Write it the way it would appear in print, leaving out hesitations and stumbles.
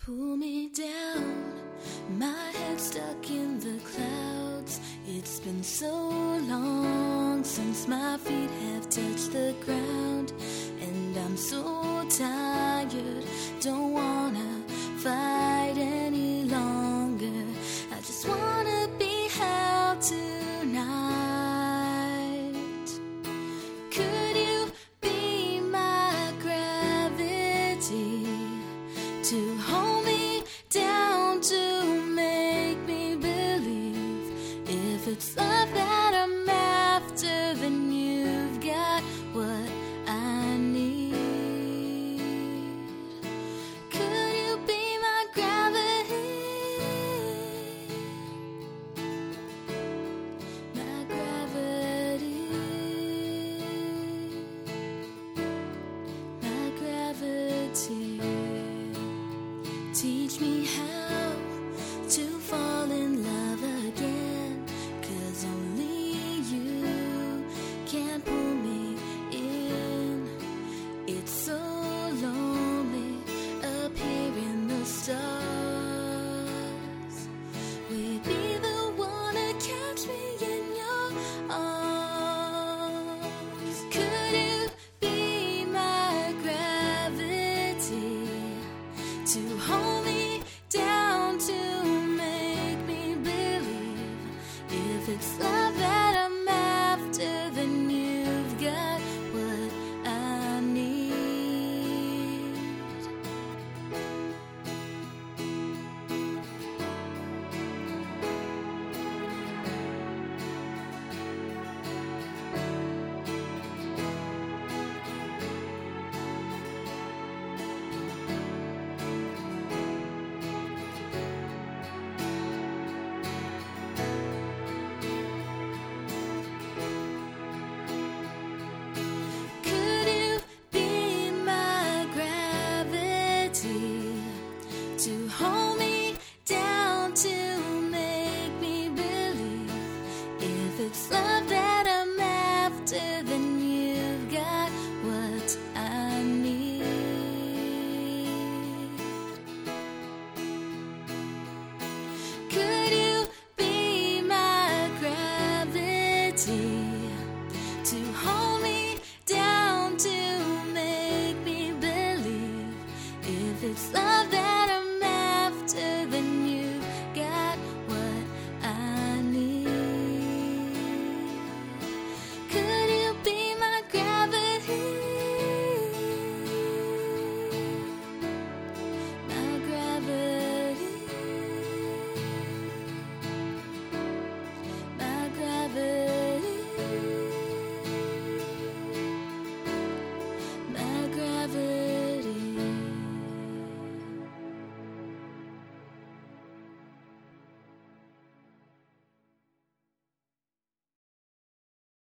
Pull me down, my head stuck in the clouds. It's been so long since my feet have touched the ground, and I'm so tired, don't wanna fight any longer. I just wanna be held tonight. Could you be my gravity to hold me down, to make me believe if it's love that I'm after, then you've got what I need. Could you be my gravity? My gravity. My gravity. Teach me how